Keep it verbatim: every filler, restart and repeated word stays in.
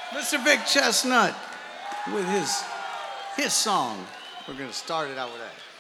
Mister Vic Chestnut with his his song. We're gonna start it out with that.